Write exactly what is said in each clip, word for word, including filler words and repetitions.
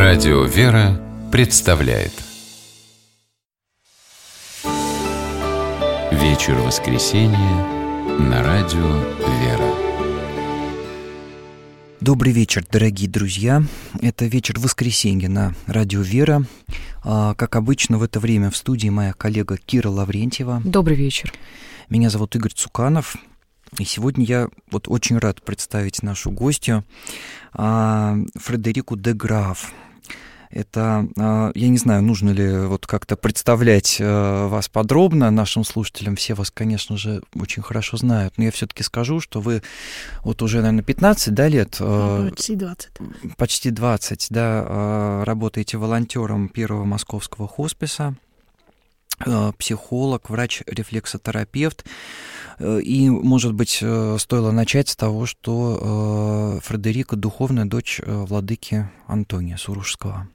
Радио «Вера» представляет Вечер воскресенья на Радио «Вера». Добрый вечер, дорогие друзья. Это вечер воскресенья на Радио «Вера». Как обычно, в это время в студии моя коллега Кира Лаврентьева. Добрый вечер. Меня зовут Игорь Цуканов. И сегодня я вот очень рад представить нашу гостью Фредерику де Граф. Это, я не знаю, нужно ли вот как-то представлять вас подробно нашим слушателям. Все вас, конечно же, очень хорошо знают. Но я все-таки скажу, что вы вот уже, наверное, пятнадцать, да, лет? Почти двадцать. Почти двадцать, да, работаете волонтером первого московского хосписа, психолог, врач-рефлексотерапевт. И, может быть, стоило начать с того, что Фредерика – духовная дочь владыки Антония Сурожского.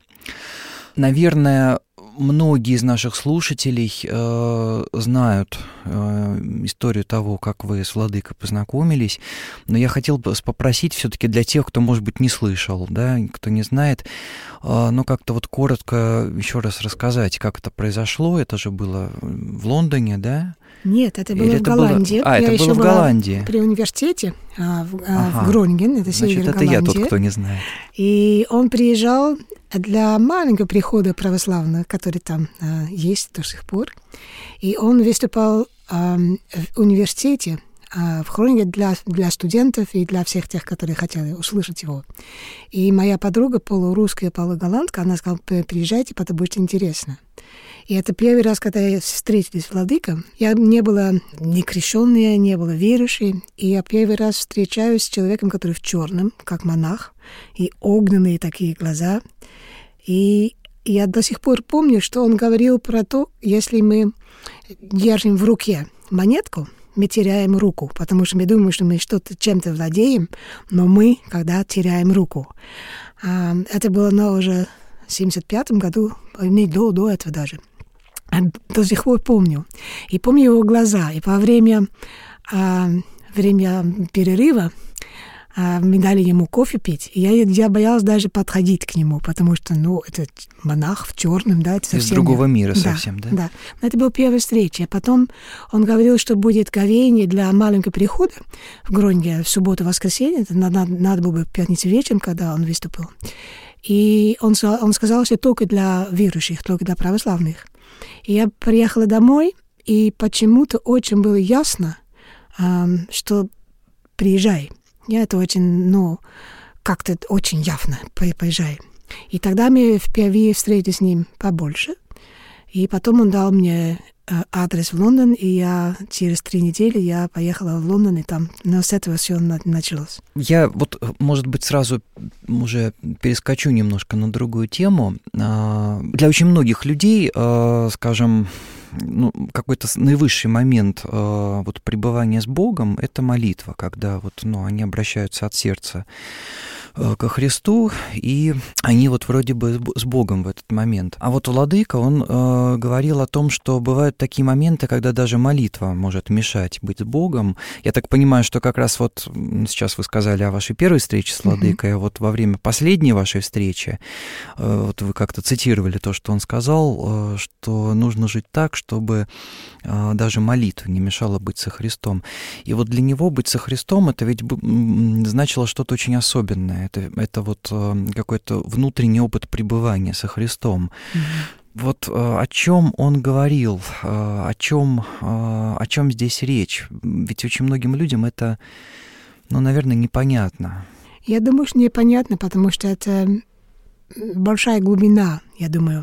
Наверное, многие из наших слушателей э, знают э, историю того, как вы с владыкой познакомились, но я хотел бы попросить все-таки для тех, кто, может быть, не слышал, да, кто не знает, э, ну, как-то вот коротко еще раз рассказать, как это произошло. Это же было в Лондоне, да? Нет, это было Или в это Голландии. Было... А, я это еще было в была Голландии. При университете а, в, ага. в Гронинген, это север Значит, это Голландии. я тот, кто не знает. И он приезжал для маленького прихода православного, который там а, есть до сих пор. И он выступал а, в университете а, в Гронинген для, для студентов и для всех тех, которые хотели услышать его. И моя подруга, полурусская, полуголландка, она сказала: приезжайте, это будет интересно. И это первый раз, когда я встретилась с владыкой. Я не была не крещенная, не была верующей. И я первый раз встречаюсь с человеком, который в черном, как монах, и огненные такие глаза. И я до сих пор помню, что он говорил про то, если мы держим в руке монетку, мы теряем руку, потому что мы думаем, что мы что-то чем-то владеем, но мы, когда теряем руку. Это было на уже семьдесят пятом году, не до, до этого даже. До сих пор помню. И помню его глаза. И во время, а, время перерыва а, мы дали ему кофе пить. И я, я боялась даже подходить к нему, потому что, ну, это монах в черном, да, это совсем... Из другого мира да, совсем, да? Да. Но это была первая встреча. Потом он говорил, что будет говение для маленького прихода в Гронинген в субботу-воскресенье. Это надо, надо было бы в пятницу вечером, когда он выступил. И он, он сказал, что только для верующих, только для православных. И я приехала домой, и почему-то очень было ясно, что приезжай. Я это очень, ну, как-то очень явно приезжай. И тогда мы впервые встретились с ним побольше. И потом он дал мне адрес в Лондон, и я через три недели я поехала в Лондон, и там, но с этого все началось. Я вот, может быть, сразу уже перескочу немножко на другую тему. Для очень многих людей, скажем, ну, какой-то наивысший момент вот, пребывания с Богом – это молитва, когда вот, ну, они обращаются от сердца ко Христу, и они вот вроде бы с Богом в этот момент. А вот владыка, он э, говорил о том, что бывают такие моменты, когда даже молитва может мешать быть с Богом. Я так понимаю, что как раз вот сейчас вы сказали о вашей первой встрече с владыкой, mm-hmm. а вот во время последней вашей встречи, э, вот вы как-то цитировали то, что он сказал, э, что нужно жить так, чтобы э, даже молитва не мешала быть со Христом. И вот для него быть со Христом, это ведь значило что-то очень особенное. Это, это вот э, какой-то внутренний опыт пребывания со Христом. Mm-hmm. Вот э, о чем он говорил, э, о чем, э, о чем здесь речь? Ведь очень многим людям это, ну, наверное, непонятно. Я думаю, что непонятно, потому что это большая глубина, я думаю.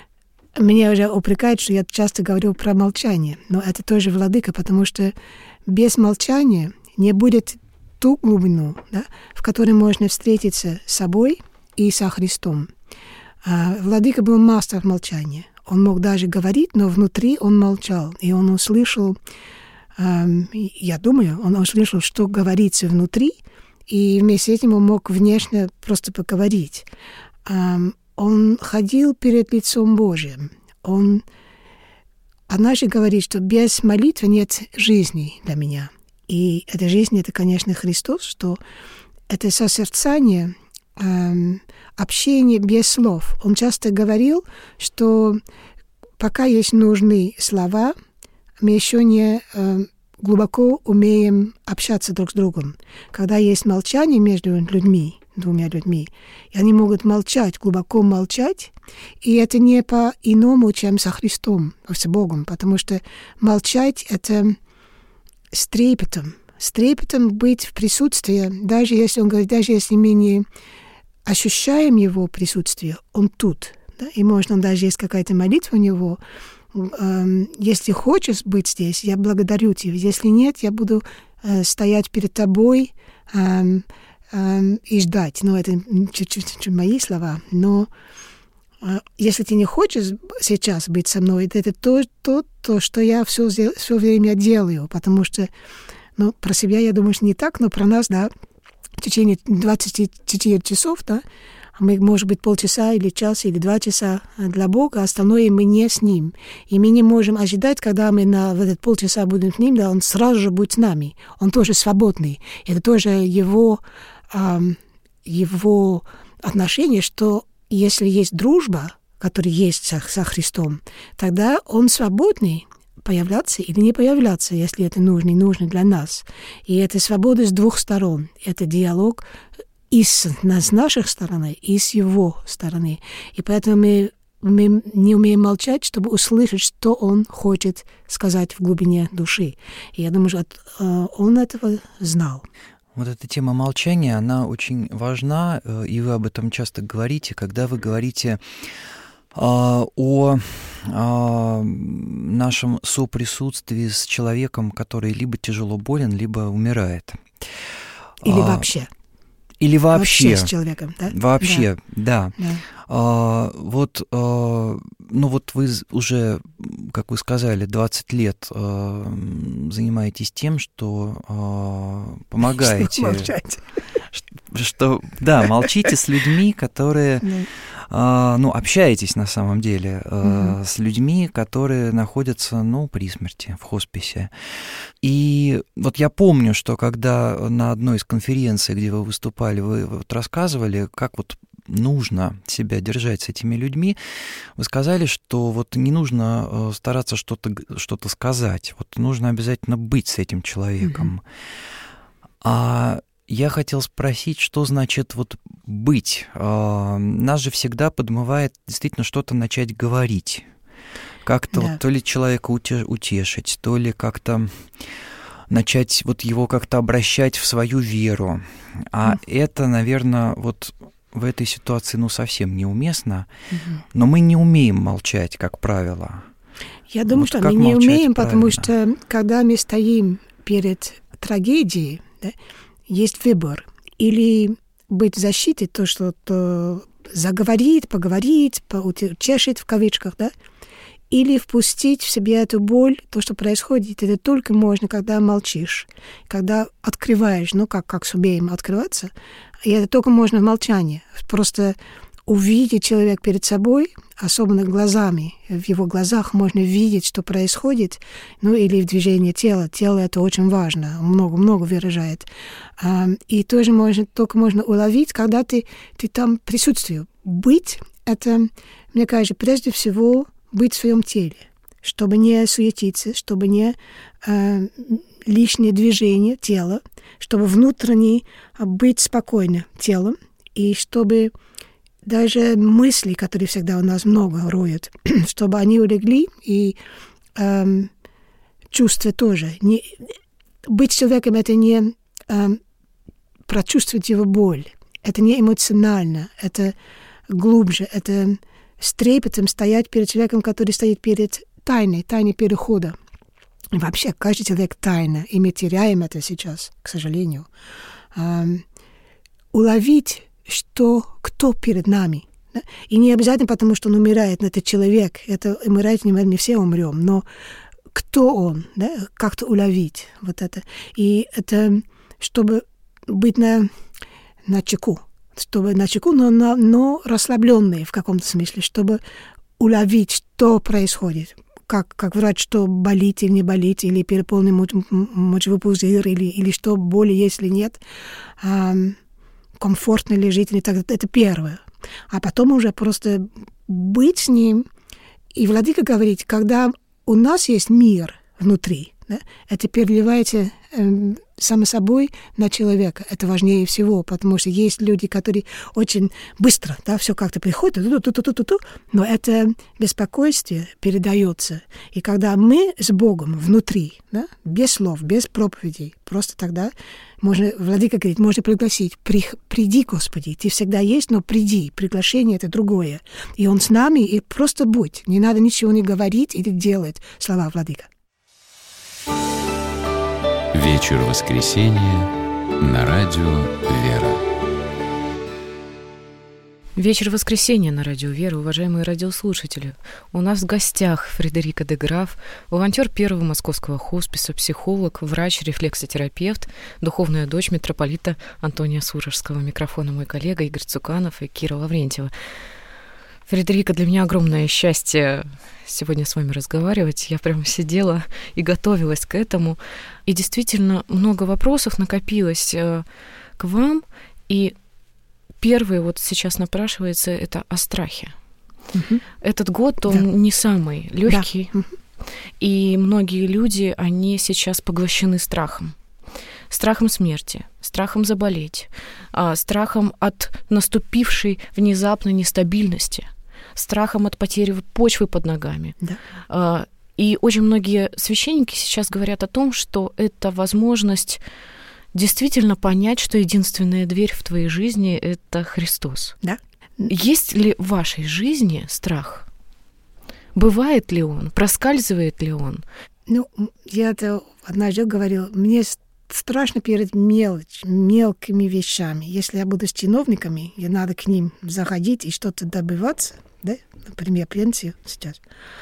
Меня уже упрекают, что я часто говорю про молчание, но это тоже владыка, потому что без молчания не будет ту глубину, да, в которой можно встретиться с собой и со Христом. А владыка был мастер молчания. Он мог даже говорить, но внутри он молчал. И он услышал, эм, я думаю, он услышал, что говорится внутри, и вместе с этим он мог внешне просто поговорить. Эм, он ходил перед лицом Божьим. Он, она же говорит, что без молитвы нет жизни для меня. И эта жизнь, это, конечно, Христос, что это созерцание эм, общение без слов. Он часто говорил, что пока есть нужные слова, мы еще не э, глубоко умеем общаться друг с другом. Когда есть молчание между людьми, двумя людьми, и они могут молчать, глубоко молчать, и это не по-иному, чем со Христом, с Богом, потому что молчать — это с трепетом, с трепетом быть в присутствии, даже если он говорит, даже если мы не ощущаем его присутствие, он тут, да? И можно, даже есть какая-то молитва у него, э, если хочешь быть здесь, я благодарю тебя, если нет, я буду э, стоять перед тобой э, э, и ждать. Ну, это чуть-чуть мои слова, но э, если ты не хочешь сейчас быть со мной, это то, то, то что я все, все время делаю, потому что, ну, про себя я думаю, что не так, но про нас, да, в течение двадцати четырёх часов, да, мы, может быть, полчаса или час, или два часа для Бога, а остальное мы не с Ним. И мы не можем ожидать, когда мы на в этот полчаса будем с Ним, да, Он сразу же будет с нами. Он тоже свободный. Это тоже его, э, его отношение, что если есть дружба, которая есть со, со Христом, тогда Он свободный появляться или не появляться, если это нужно и нужно для нас. И это свобода с двух сторон. Это диалог и с, с нашей стороны, и с его стороны. И поэтому мы, мы не умеем молчать, чтобы услышать, что он хочет сказать в глубине души. И я думаю, что он этого знал. Вот эта тема молчания, она очень важна, и вы об этом часто говорите, когда вы говорите о, о нашем соприсутствии с человеком, который либо тяжело болен, либо умирает. Или а, вообще. Или вообще. Вообще с человеком, да? Вообще, да. да. да. А, вот, а, ну вот вы уже, как вы сказали, двадцать лет а, занимаетесь тем, что а, помогаете. Молчать. Что, да, молчите с людьми, которые, а, ну, общаетесь на самом деле а, с людьми, которые находятся, ну, при смерти, в хосписе. И вот я помню, что когда на одной из конференций, где вы выступали, вы вот рассказывали, как вот нужно себя держать с этими людьми, вы сказали, что вот не нужно стараться что-то, что-то сказать, вот нужно обязательно быть с этим человеком. Mm-hmm. А я хотел спросить, что значит вот быть? Нас же всегда подмывает действительно что-то начать говорить. Как-то да. вот, то ли человека утешить, то ли как-то начать вот его как-то обращать в свою веру. А mm. это, наверное, вот в этой ситуации ну совсем неуместно. Mm-hmm. Но мы не умеем молчать, как правило. Я думаю, вот что мы не умеем, правильно? Потому что когда мы стоим перед трагедией, да, есть выбор. Или быть в защите, то, что то заговорит, поговорит, утешит в кавычках, да, или впустить в себе эту боль, то, что происходит. Это только можно, когда молчишь, когда открываешь, ну, как, как с умеем открываться, и это только можно в молчании. Просто увидеть человека перед собой, особенно глазами, в его глазах можно видеть, что происходит, ну, или в движении тела. Тело — это очень важно, много-много выражает. И тоже можно, только можно уловить, когда ты, ты там присутствуешь. Быть — это, мне кажется, прежде всего быть в своем теле, чтобы не суетиться, чтобы не э, лишнее движение тела, чтобы внутренне быть спокойно телом, и чтобы даже мысли, которые всегда у нас много роют, чтобы они улегли, и э, чувства тоже. Не, быть человеком — это не э, прочувствовать его боль, это не эмоционально, это глубже, это с трепетом стоять перед человеком, который стоит перед тайной, тайной перехода. И вообще, каждый человек тайна, и мы теряем это сейчас, к сожалению. Эм, уловить, что, кто перед нами. Да? И не обязательно потому, что он умирает, но это человек. Это умирает, не, не все умрем, но кто он, да? Как-то уловить вот это. И это, чтобы быть на, на чеку. Чтобы на чеку, но, но, но расслабленные в каком-то смысле, чтобы уловить, что происходит, как, как врач, что болит или не болит, или переполненный мочевой пузырь, или, или что боли есть или нет. А, комфортно ли жить, или так, это первое. А потом уже просто быть с ним. И Владыка говорит, когда у нас есть мир внутри, да, это переливается э, само собой на человека. Это важнее всего, потому что есть люди, которые очень быстро, да, все как-то приходит, ту-ту-ту-ту-ту-ту, но это беспокойство передается. И когда мы с Богом внутри, да, без слов, без проповедей, просто тогда можно, Владыка говорит, можно пригласить, приди, Господи, ты всегда есть, но приди, приглашение это другое. И Он с нами, и просто будь, не надо ничего не говорить или делать, слова Владыка. Вечер воскресенья на радио «Вера». Вечер воскресенья на радио «Вера», уважаемые радиослушатели. У нас в гостях Фредерика де Граф, волонтер первого московского хосписа, психолог, врач, рефлексотерапевт, духовная дочь митрополита Антония Сурожского. Микрофона мой коллега Игорь Цуканов и Кира Лаврентьева. Фредерика, для меня огромное счастье сегодня с вами разговаривать. Я прям сидела и готовилась к этому. И действительно много вопросов накопилось к вам. И первый вот сейчас напрашивается это о страхе. Угу. Этот год, он да. не самый легкий. Да. И многие люди, они сейчас поглощены страхом. Страхом смерти, страхом заболеть, страхом от наступившей внезапной нестабильности, страхом от потери почвы под ногами. Да. И очень многие священники сейчас говорят о том, что это возможность действительно понять, что единственная дверь в твоей жизни — это Христос. Да. Есть ли в вашей жизни страх? Бывает ли он? Проскальзывает ли он? Ну, я-то однажды говорила, мне страшно перед мелочь, мелкими вещами. Если я буду с чиновниками, и надо к ним заходить и что-то добиваться, да, например, пенсию сейчас.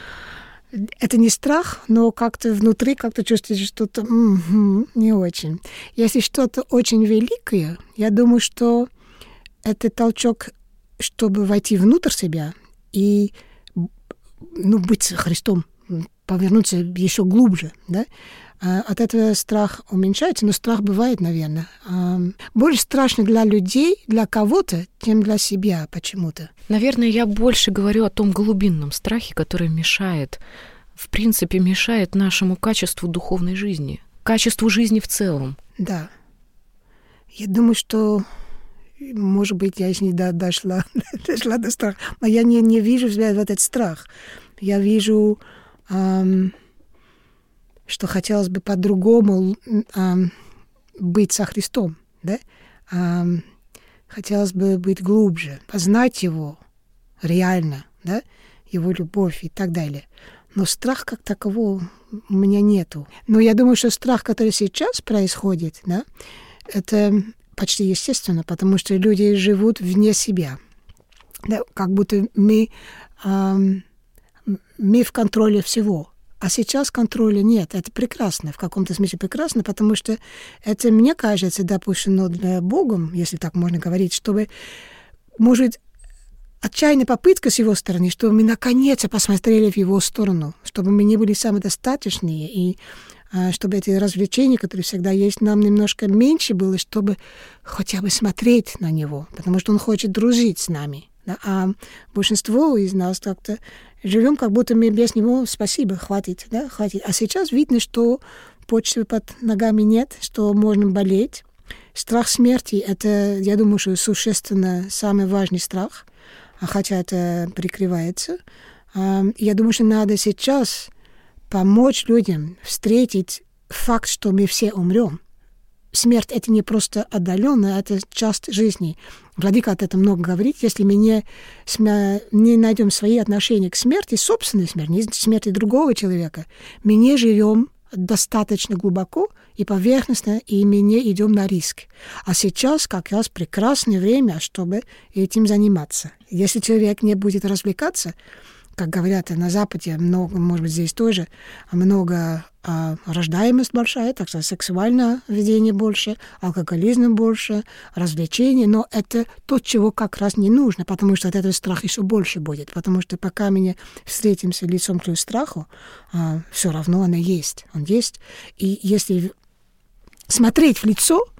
Это не страх, но как-то внутри как-то чувствуешь что-то м-м, не очень. Если что-то очень великое, я думаю, что это толчок, чтобы войти внутрь себя и ну, быть с Христом, повернуться еще глубже, да? От этого страх уменьшается, но страх бывает, наверное. Больше страшно для людей, для кого-то, чем для себя почему-то. Наверное, я больше говорю о том глубинном страхе, который мешает, в принципе, мешает нашему качеству духовной жизни, качеству жизни в целом. Да. Я думаю, что, может быть, я еще не дошла, дошла до страха, но я не, не вижу в себя этот страх. Я вижу... Эм, что хотелось бы по-другому э, быть со Христом, да? Э, хотелось бы быть глубже, познать Его реально, да? Его любовь и так далее. Но страх как такового у меня нету. Но я думаю, что страх, который сейчас происходит, да, это почти естественно, потому что люди живут вне себя. Да? Как будто мы, э, мы в контроле всего. А сейчас контроля нет. Это прекрасно, в каком-то смысле прекрасно, потому что это, мне кажется, допущено для Богом, если так можно говорить, чтобы, может, отчаянная попытка с его стороны, чтобы мы наконец-то посмотрели в его сторону, чтобы мы не были самодостаточные, и а, чтобы эти развлечения, которые всегда есть, нам немножко меньше было, чтобы хотя бы смотреть на него, потому что он хочет дружить с нами. Да? А большинство из нас как-то живем, как будто мы без него, спасибо, хватит, да, хватит. А сейчас видно, что почвы под ногами нет, что можно болеть. Страх смерти — это, я думаю, что существенно самый важный страх, хотя это прикрывается. Я думаю, что надо сейчас помочь людям встретить факт, что мы все умрем. Смерть — это не просто отдаленно, это часть жизни. Владыка от этого много говорит. Если мы не, не найдем свои отношения к смерти, собственной смерти, не смерти другого человека, мы не живем достаточно глубоко и поверхностно, и мы не идем на риск. А сейчас как раз прекрасное время, чтобы этим заниматься. Если человек не будет развлекаться, как говорят на Западе, много, может быть, здесь тоже, много а, рождаемость большая, так что сексуальное ведение больше, алкоголизм больше, развлечения, но это то, чего как раз не нужно, потому что от этого страх еще больше будет, потому что пока мы не встретимся лицом к страху, а, все равно оно есть, он есть, и если смотреть в лицо,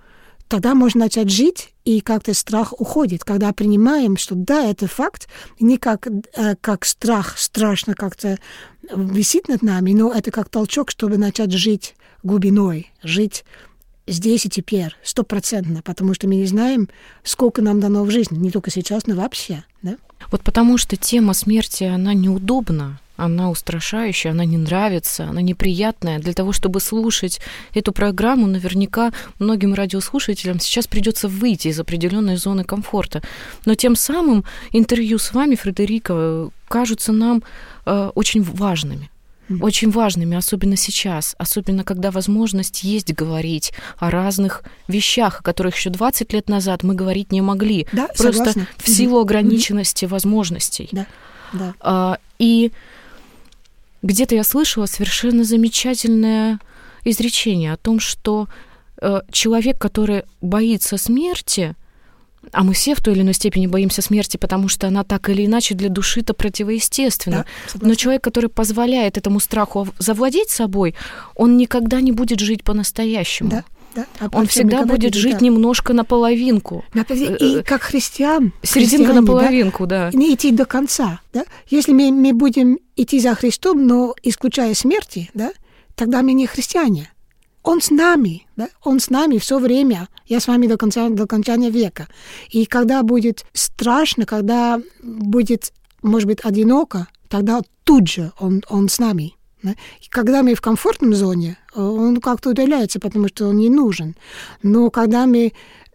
тогда можно начать жить, и как-то страх уходит, когда принимаем, что да, это факт, не как, э, как страх страшно как-то висит над нами, но это как толчок, чтобы начать жить глубиной, жить здесь и теперь, стопроцентно, потому что мы не знаем, сколько нам дано в жизни, не только сейчас, но вообще. Да? Вот потому что тема смерти, она неудобна, она устрашающая, она не нравится, она неприятная. Для того, чтобы слушать эту программу, наверняка многим радиослушателям сейчас придется выйти из определенной зоны комфорта. Но тем самым интервью с вами, Фредерика, кажутся нам э, очень важными. Очень важными, особенно сейчас, особенно когда возможность есть говорить о разных вещах, о которых еще двадцать лет назад мы говорить не могли. Да, просто согласна. в силу ограниченности mm-hmm. возможностей. Да, да. А, и где-то я слышала совершенно замечательное изречение о том, что э, человек, который боится смерти, а мы все в той или иной степени боимся смерти, потому что она так или иначе для души-то противоестественна. Да, но человек, который позволяет этому страху завладеть собой, он никогда не будет жить по-настоящему. Да, да. А он всегда будет жить да. немножко наполовинку. И как христиан. Серединка наполовинку, да. да. Не идти до конца. Да? Если мы, мы будем идти за Христом, но исключая смерти, да, тогда мы не христиане. Он с нами, да? Он с нами все время. Я с вами до конца, до окончания века. И когда будет страшно, когда будет, может быть, одиноко, тогда тут же он, он с нами. Да? И когда мы в комфортной зоне, он как-то удаляется, потому что он не нужен. Но когда мы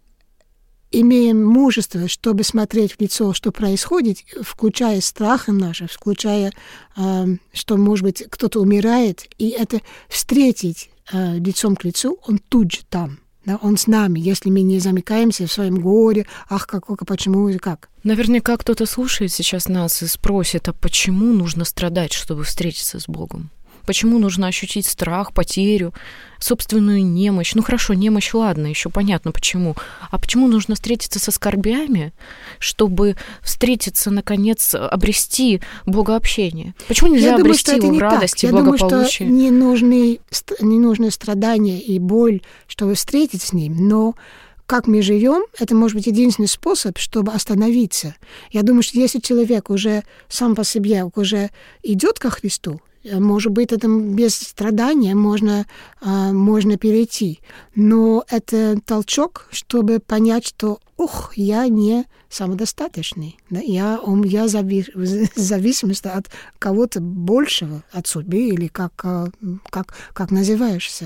имеем мужество, чтобы смотреть в лицо, что происходит, включая страхи наши, включая, э, что, может быть, кто-то умирает, и это встретить э, лицом к лицу, он тут же там. Да, он с нами, если мы не замыкаемся в своем горе, ах, как, как, почему и как. Наверняка кто-то слушает сейчас нас и спросит, а почему нужно страдать, чтобы встретиться с Богом? Почему нужно ощутить страх, потерю, собственную немощь? Ну хорошо, немощь, ладно, еще понятно почему. А почему нужно встретиться со скорбями, чтобы встретиться, наконец, обрести богообщение? Почему нельзя Я обрести думаю, его в радости, Я благополучии? думаю, что не нужны, не нужны страдания и боль, чтобы встретить с ним, но как мы живем, это может быть единственный способ, чтобы остановиться. Я думаю, что если человек уже сам по себе уже идет ко Христу, может быть, это без страдания можно, можно перейти. Но это толчок, чтобы понять, что ух, я не самодостаточный. Да? Я, он, я зави, зависимость от кого-то большего, от судьбы или как, как, как называешься.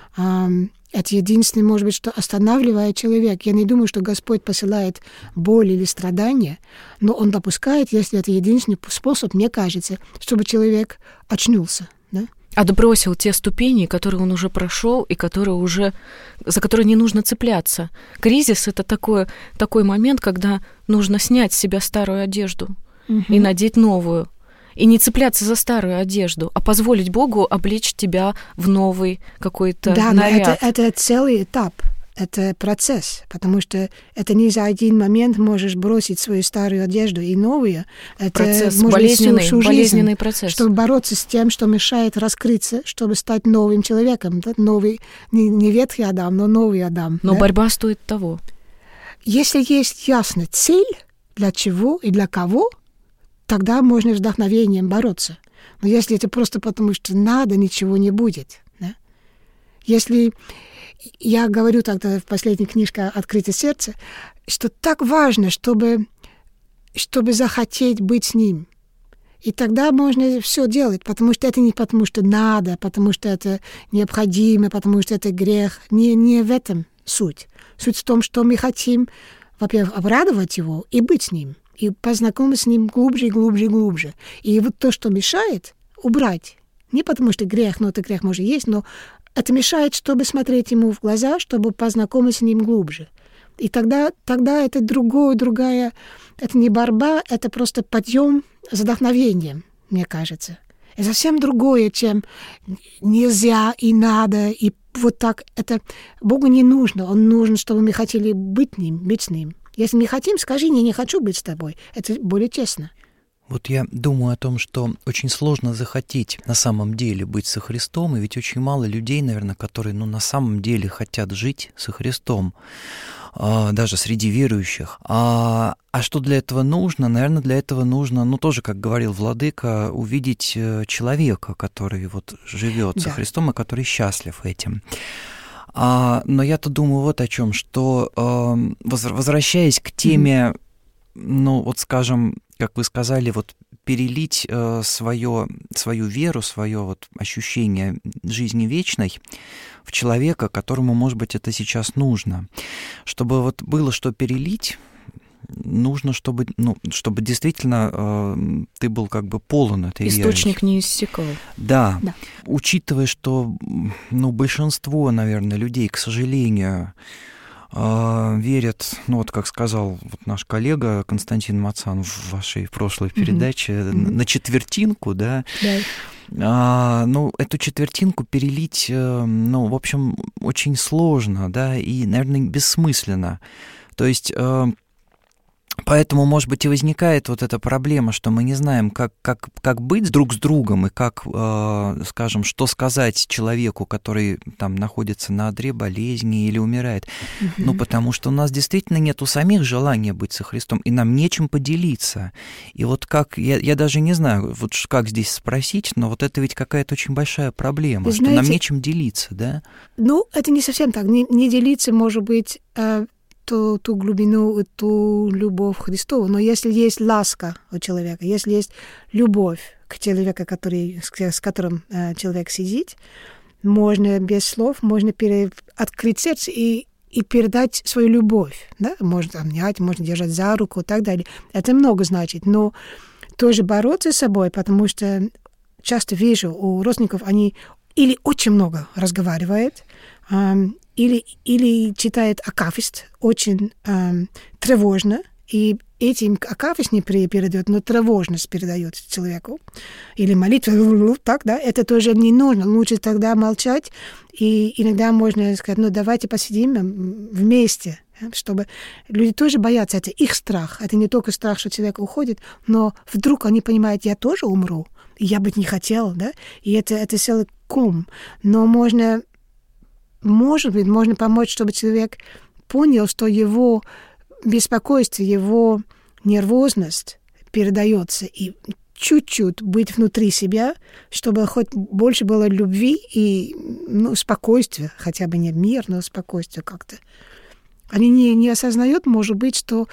Это единственное, может быть, что останавливает человека. Я не думаю, что Господь посылает боль или страдания, но Он допускает, если это единственный способ, мне кажется, чтобы человек очнулся. Да? Отбросил те ступени, которые он уже прошел и которые уже, за которые не нужно цепляться. Кризис — это такой, такой момент, когда нужно снять с себя старую одежду угу. и надеть новую. И не цепляться за старую одежду, а позволить Богу облечь тебя в новый какой-то да, наряд. Да, это, это целый этап, это процесс, потому что это не за один момент можешь бросить свою старую одежду и новую. Это процесс, может болезненный, быть, всю жизнь, болезненный процесс. Чтобы бороться с тем, что мешает раскрыться, чтобы стать новым человеком. Да? Новый, не, не ветхий Адам, но новый Адам. Но да? борьба стоит того. Если есть ясная цель, для чего и для кого, тогда можно с вдохновением бороться. Но если это просто потому, что надо, ничего не будет. Да? Если я говорю тогда в последней книжке «Открытое сердце», что так важно, чтобы, чтобы захотеть быть с ним. И тогда можно все делать, потому что это не потому, что надо, потому что это необходимо, потому что это грех. Не, не в этом суть. Суть в том, что мы хотим, во-первых, обрадовать его и быть с ним. И познакомиться с ним глубже и глубже и глубже. И вот то, что мешает, убрать. Не потому что грех, но это грех может есть, но это мешает, чтобы смотреть ему в глаза, чтобы познакомиться с ним глубже. И тогда, тогда это другое, другая, это не борьба, это просто подъем с вдохновением, мне кажется. Это совсем другое, чем нельзя и надо, и вот так. Это Богу не нужно. Он нужен, чтобы мы хотели быть ним, быть с ним. Если не хотим, скажи, я не хочу быть с тобой. Это более честно. Вот я думаю о том, что очень сложно захотеть на самом деле быть со Христом, и ведь очень мало людей, наверное, которые ну, на самом деле хотят жить со Христом, даже среди верующих. А, а что для этого нужно? Наверное, для этого нужно, ну, тоже, как говорил Владыка, увидеть человека, который вот живет да. со Христом и который счастлив этим. А, но я-то думаю вот о чем, что возвращаясь к теме, mm-hmm. ну, вот скажем, как вы сказали, вот перелить э, свое, свою веру, свое вот ощущение жизни вечной в человека, которому, может быть, это сейчас нужно. Чтобы вот было что перелить, нужно, чтобы, ну, чтобы действительно э, ты был как бы полон этой верой. Источник не иссякал. Да. да. Учитывая, что ну, большинство, наверное, людей, к сожалению, верят, ну вот как сказал вот наш коллега Константин Мацан в вашей прошлой передаче, mm-hmm. на четвертинку, да, yeah. а, ну эту четвертинку перелить, ну в общем очень сложно, да, и, наверное, бессмысленно. То есть поэтому, может быть, и возникает вот эта проблема, что мы не знаем, как, как, как быть друг с другом и как, э, скажем, что сказать человеку, который там находится на одре болезни или умирает. Mm-hmm. Ну, потому что у нас действительно нет у самих желания быть со Христом, и нам нечем поделиться. И вот как, я, я даже не знаю, вот как здесь спросить, но вот это ведь какая-то очень большая проблема, Вы что знаете, нам нечем делиться, да? Ну, это не совсем так. Не, не делиться, может быть... Э... Ту, ту глубину, ту любовь Христову. Но если есть ласка у человека, если есть любовь к человеку, который, с которым э, человек сидит, можно без слов, можно пере, открыть сердце и, и передать свою любовь. Да? Можно обнять, можно держать за руку и так далее. Это много значит. Но тоже бороться с собой, потому что часто вижу у родственников, они или очень много разговаривают, э, Или, или читает акафист очень эм, тревожно, и этим акафист не передает, но тревожность передает человеку. Или молитва, так, да, это тоже не нужно. Лучше тогда молчать, и иногда можно сказать, ну, давайте посидим вместе, чтобы люди тоже боятся, это их страх. Это не только страх, что человек уходит, но вдруг они понимают, я тоже умру, я бы не хотел, да, и это, это целый ком. Но можно... Может быть, можно помочь, чтобы человек понял, что его беспокойство, его нервозность передается, и чуть-чуть быть внутри себя, чтобы хоть больше было любви и ну, спокойствия, хотя бы не мир, но спокойствие как-то. Они не, не осознают, может быть, что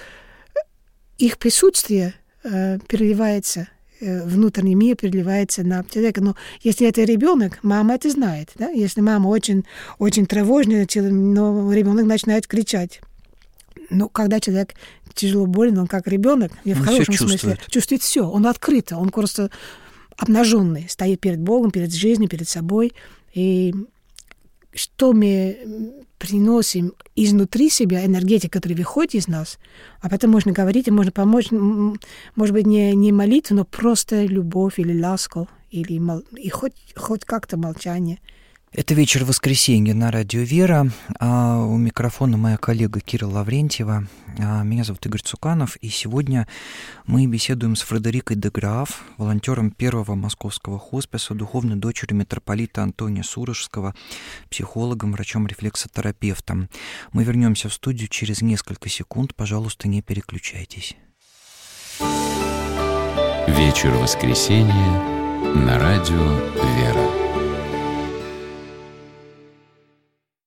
их присутствие э, переливается внутренний мир переливается на человека. Но если это ребенок, мама это знает. Да? Если мама очень, очень тревожная, но ребенок начинает кричать. Но когда человек тяжело болен, он как ребенок, в хорошем смысле, чувствует все. Он открыто, он просто обнаженный, стоит перед Богом, перед жизнью, перед собой. И что мы приносим изнутри себя, энергетика, которая выходит из нас, об этом можно говорить, и можно помочь, может быть, не, не молитву, но просто любовь или ласку, или мол... и хоть, хоть как-то молчание. Это вечер воскресенья на радио «Вера». А у микрофона моя коллега Кира Лаврентьева. А меня зовут Игорь Цуканов. И сегодня мы беседуем с Фредерикой де Граф, волонтером первого московского хосписа, духовной дочерью митрополита Антония Сурожского, психологом, врачом-рефлексотерапевтом. Мы вернемся в студию через несколько секунд. Пожалуйста, не переключайтесь. Вечер воскресенья на радио «Вера».